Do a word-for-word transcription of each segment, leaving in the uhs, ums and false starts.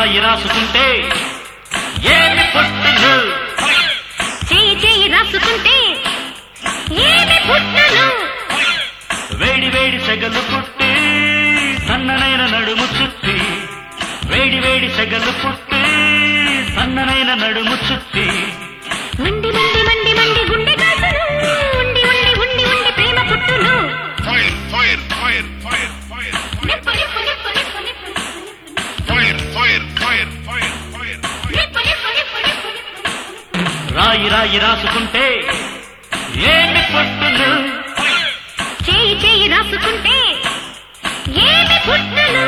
రాయి రాసుకుంటే ఏమి పుట్టును, చేయి చేయి రాసుకుంటే ఏమి పుట్టును, వేడి వేడి సెగలు పుట్టి సన్ననైన నడుము చుట్టి, వేడి వేడి సెగలు పుట్టి సన్ననైన నడుము చుట్టి, మండి మండి మండి మండి గుండె కాసును, ఉండి ఉండి ఉండి ఉండి ప్రేమ పుట్టును. Fire, fire, fire, fire, fire, నిప్పు నిప్పు నిప్పు నిప్పు నిప్పు fire, fire, fire, fire, fire. నిప్పు నిప్పు నిప్పు నిప్పు నిప్పు. రాయి రాయి రాసుకుంటే ఏమి పుట్టును, చేయి చేయి రాసుకుంటే ఏమి పుట్టును.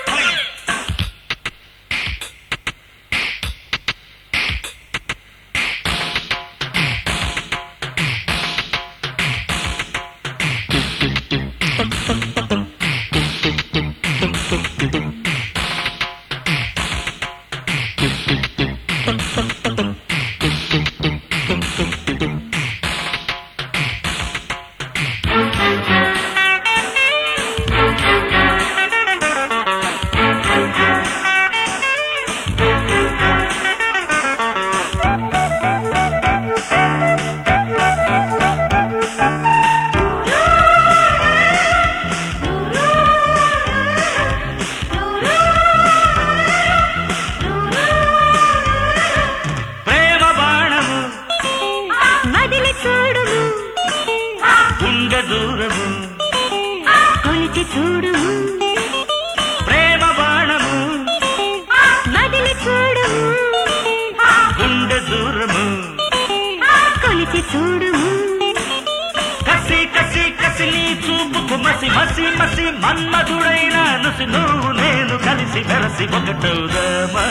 దూరము కొలిచి చూడుము, ప్రేమ బాణము మదిలి చూడుము, గుండె దూరము కొలిచి చూడుము. కసి కసి కసి నీ చూపుకు మసి మసి మసి మన్మధుడైన నుసి నువ్వు నేను కలిసి వెరసి ఒకటవుదామా,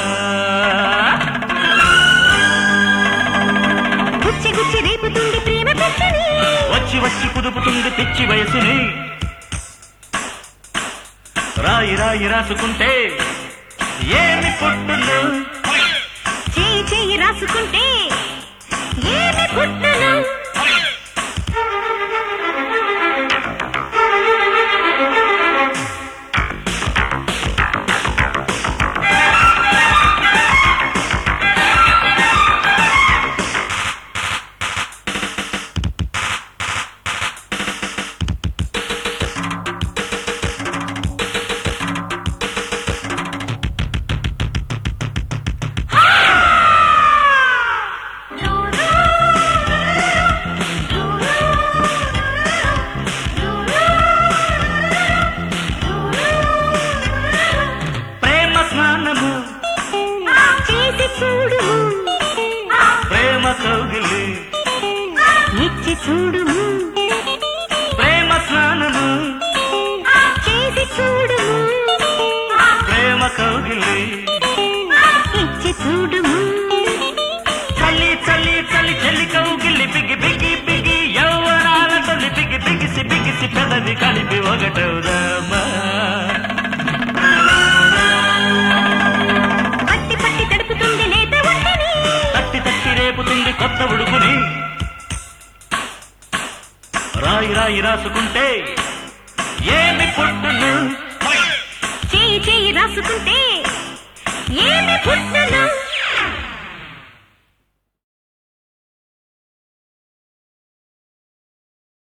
గుచ్చి గుచ్చి రేపుతుంది ప్రేమ పిచ్చిని, వచ్చి వచ్చి కుదుపుతుంది పిచ్చి వయసుని, రాయి రాయి రాసుకుంటే ఏమి పుట్టును, చేయి చేయి రాసుకుంటే ఏమి పుట్టును. చేసి చూడుము, ప్రేమ కౌగిలి ఇచ్చి చూడుము, ప్రేమ స్నానము చేసి చూడుము, ప్రేమ కౌగిలి ఇచ్చి చూడుము. చలి చలి చలి చలి కౌగిలి బిగి బిగి బిగి యౌవనాలతో బిగి బిగిసి బిగిసి పెదవి కలిపి ఒకటవుదామా, పట్టి పట్టి తడుపుతుంది లేత ఒంటిని, తట్టి తట్టి రేపుతుంది కొత్త ఉడుకుని, రాయి రాయి రాసుకుంటే ఏమి పుట్టును,